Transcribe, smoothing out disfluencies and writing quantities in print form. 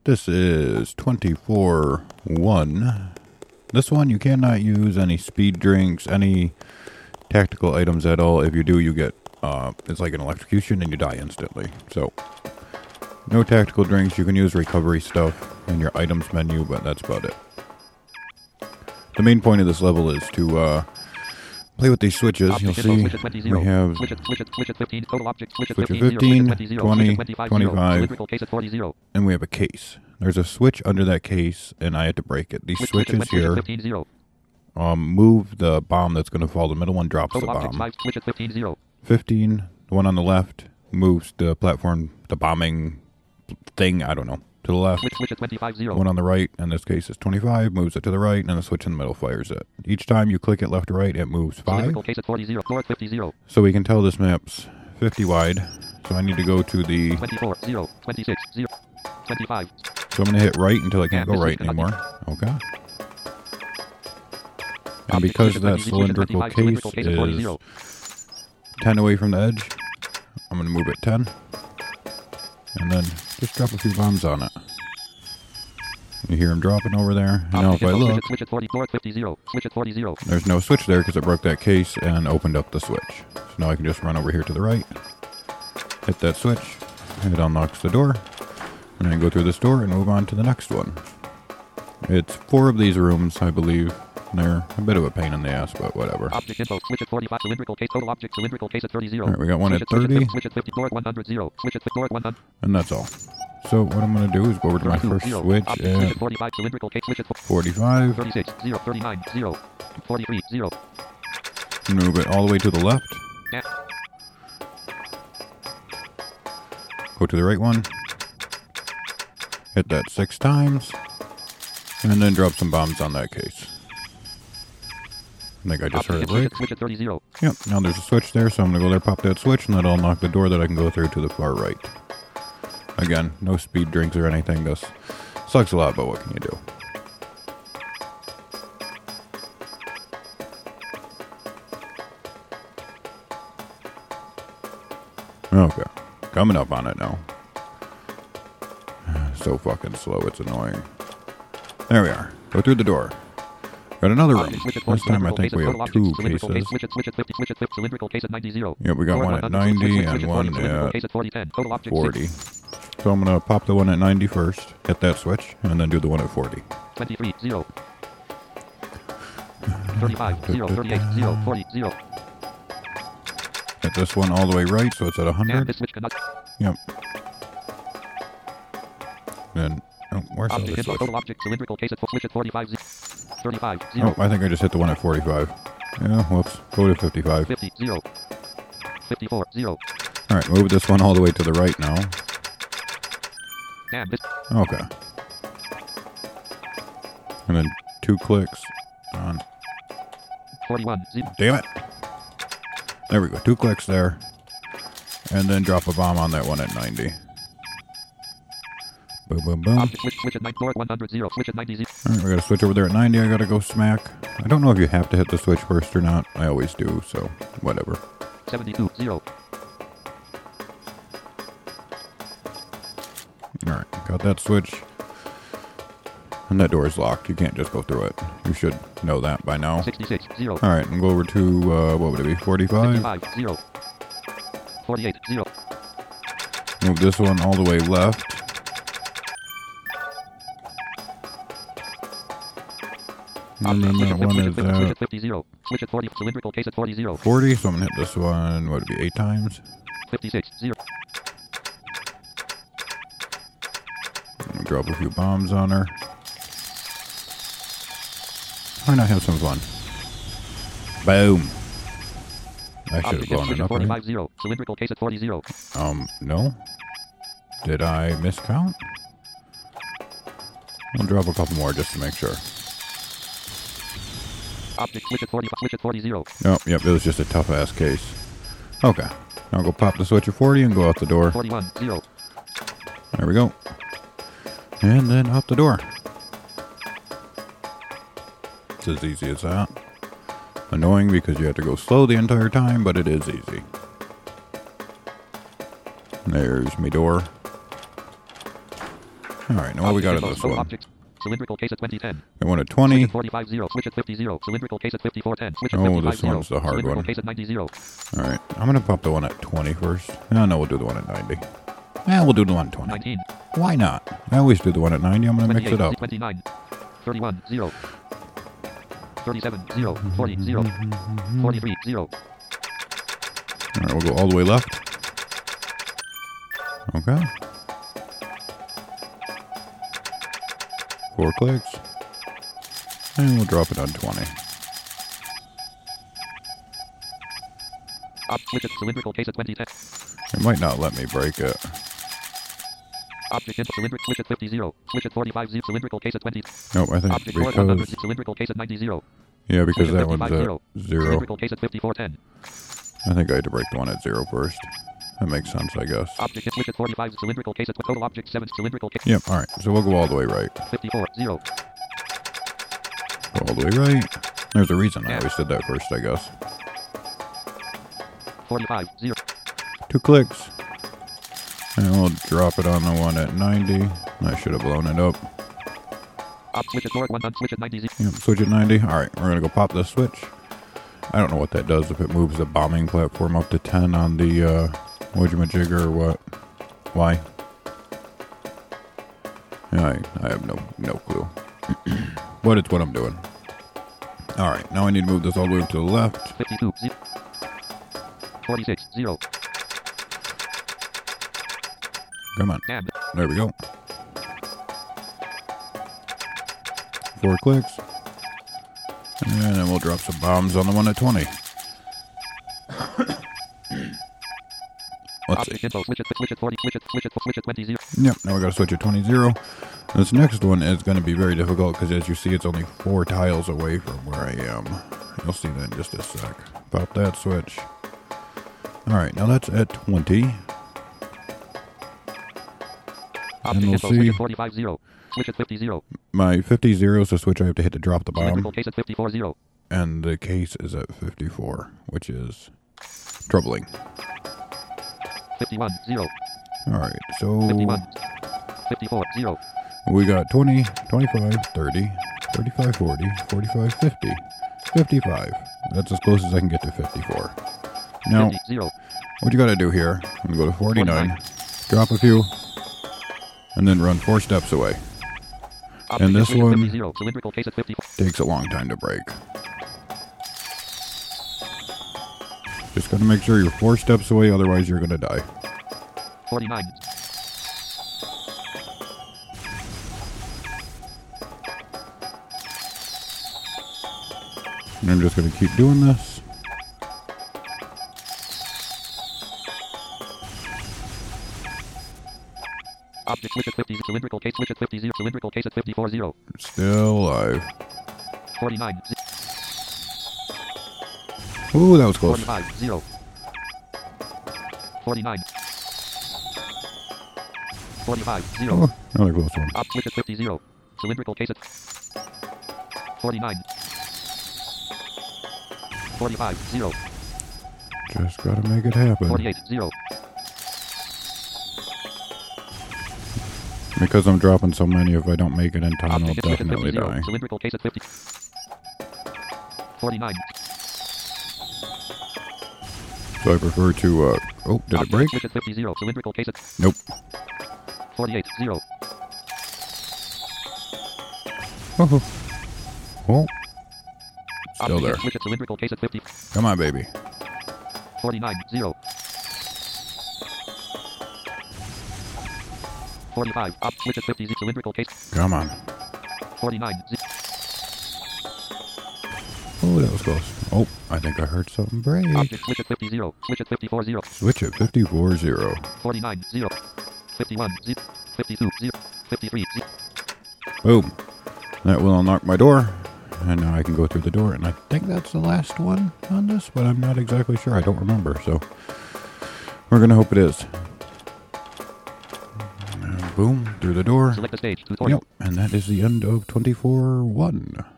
This is 24-1. This one, you cannot use any speed drinks, any tactical items at all. If you do, you get, it's like an electrocution and you die instantly. So, no tactical drinks. You can use recovery stuff in your items menu, but that's about it. The main point of this level is to, play with these switches. You'll see we have switch of 15, 20, 25, and we have a case. There's a switch under that case, and I had to break it. These switches here move the bomb that's going to fall. The middle one drops the bomb. 15, the one on the left, moves the platform, the bombing thing, I don't know, to the left. One on the right, in this case is 25, moves it to the right, and the switch in the middle fires it. Each time you click it left or right, it moves 5. So we can tell this map's 50 wide. So I need to go to the 24, 0, 26, 0, 25. So I'm going to hit right until I can't go right anymore. Okay. And because that cylindrical case is 10 away from the edge, I'm going to move it 10. And then just drop a few bombs on it. You hear them dropping over there. And now if I look, there's no switch there because it broke that case and opened up the switch. So now I can just run over here to the right, hit that switch, it unlocks the door, and I can go through this door and move on to the next one. It's 4 of these rooms, I believe. They're a bit of a pain in the ass, but whatever. Object info, switch at 45, cylindrical case, total object, cylindrical case at 30, Alright, we got one at 30. Switch at 50, north 100, 0. Switch at north 100. And that's all. So what I'm going to do is go over to my first switch at 45, cylindrical case, switch at 45. 36, 0, 39, 0, 43, 0. Move it all the way to the left. Yeah. Go to the right one. Hit that 6 times. And then drop some bombs on that case. I think I just heard it break. Switch at 30, 0. Yep, now there's a switch there, so I'm going to go there, pop that switch, and that'll unlock the door that I can go through to the far right. Again, no speed drinks or anything. This sucks a lot, but what can you do? Okay, coming up on it now. So fucking slow, it's annoying. There we are. Go through the door. Got another room. This time I think we have 2 cases. Yep, we got one at 90 and one at 40. So I'm going to pop the one at 90 first, hit that switch, and then do the one at 40. 23, 0. 35, 0, 38, 0, 40, 0. Hit this one all the way right, so it's at 100. Yep. Then, oh, where's the other switch? Total object, cylindrical case at switch at 45, 35, 0. Oh, I think I just hit the one at 45. Yeah, whoops. Go to 55. 50, 0. 54, 0. Alright, move this one all the way to the right now. Okay. And then 2 clicks on 41, 0. Damn it. There we go. 2 clicks there. And then drop a bomb on that one at 90. Boom, boom, boom. Switch at 100, 0. Switch at 90, 0. Alright, we gotta switch over there at 90. I gotta go smack. I don't know if you have to hit the switch first or not. I always do, so whatever. 72, 0. Alright, got that switch. And that door is locked. You can't just go through it. You should know that by now. 66, 0. Alright, and go over to, what would it be? 45? 55, 0. 48, 0. Move this one all the way left. And then that one is at 50, 0. Switch at 40, cylindrical case at 40, 0. 40, so I'm going to hit this one, what would it be, 8 times? 56, 0. Drop a few bombs on her. Why not have some fun? Boom. I should have blown it up. 45, 0. Cylindrical case at 40, 0. No. Did I miscount? I'll drop a couple more just to make sure. Object switch at 40, switch at 40, 0. Oh, yep, it was just a tough ass case. Okay. Now go pop the switch at 40 and go out the door. 41, 0. There we go. And then out the door. It's as easy as that. Annoying because you have to go slow the entire time, but it is easy. There's my door. Alright, now what we got in this one? Object. Cylindrical case at 2010. I want a 20. 45 0. Switch at 50 0. Cylindrical case at 5410. Switch at Oh, 55 this one's the hard Cylindrical one. case at 90 0. Alright, I'm going to pop the one at 20 first. No, we'll do the one at 90. Yeah, we'll do the one at 20. 19. Why not? I always do the one at 90. I'm going to mix it up. 29. 31 0. 37 0. 40 0. 43 0. Alright, we'll go all the way left. Okay. 4 clicks. And we'll drop it on 20. Switch at cylindrical case at 2010. It might not let me break it. Object input cylindrical switch at 50 0. Switch at 45 0. Cylindrical case at 20. Nope, I think Object port 100 because... cylindrical case at 90 0. Yeah, because Switch that one's 55 at 0. Cylindrical case at 5410. I think I had to break the one at 0 first. That makes sense, I guess. Object switch at 45 cylindrical case at total object 7 cylindrical case. Yep, alright. So we'll go all the way right. 54 0. Go all the way right. There's a reason I always did that first, I guess. 45 0. 2 clicks. And we'll drop it on the one at 90. I should have blown it up. Switch at port 1 switch at 90 0. Yep, switch at 90. Alright, we're going to go pop this switch. I don't know what that does, if it moves the bombing platform up to 10 on the whatchamajigger or what. Why? Yeah, I have no clue. But it's what I'm doing. Alright, now I need to move this all the way to the left. 52 0. 46 0. Come on. And There we go. 4 clicks. And then we'll drop some bombs on the one at 20. Let's see. info switch at 40 switch at 20 0. Yep, now we got to switch at 20-0. This next one is going to be very difficult because, as you see, it's only 4 tiles away from where I am. You'll see that in just a sec. Pop that switch. Alright, now that's at 20. And we'll info see. switch at 45 0. Switch at 50 0. My 50-0 is the switch I have to hit to drop the bomb. Cylindrical case at 54 0. And the case is at 54, which is troubling. 51 0. Alright, so 51 54 0. we got 20, 25, 30, 35, 40, 45, 50, 55. That's as close as I can get to 54. Now, 50 0. what you gotta do here, I'm gonna go to 49, drop a few, and then run 4 steps away. And this one cylindrical case at 50. takes a long time to break. Just gotta make sure you're 4 steps away, otherwise you're gonna die. 49. And I'm just gonna keep doing this. Object switch at 50 cylindrical case switch at 50 0 cylindrical case at 54 0. Still alive. 49 Ooh, that was close. 45 0. 49 45 0. Oh, another close one. Switch at 50 0. Cylindrical case at 49 45 0. Just gotta make it happen. 48 0. Because I'm dropping so many, if I don't make it in time, I'll Object switch at definitely 50 0. die. Cylindrical case at 50 49. So I prefer to, oh, did it break? Switch at 50 0. Cylindrical case at Nope. 48 0. Oh, oh. Still there. Switch at cylindrical case at 50 Come on, baby. 49 0. 45. Switch at 50 cylindrical case. Come on. 49 0. Oh, that was close. Oh, I think I heard something break. Object switch at 50 0. Switch at 54 0. Switch at 54-0. 49 0. 51 0. 52 0. 53 0. Boom. That will unlock my door. And now I can go through the door. And I think that's the last one on this, but I'm not exactly sure. I don't remember. So we're going to hope it is. And boom, through the door. Select the stage tutorial. Yep, and that is the end of 24-1.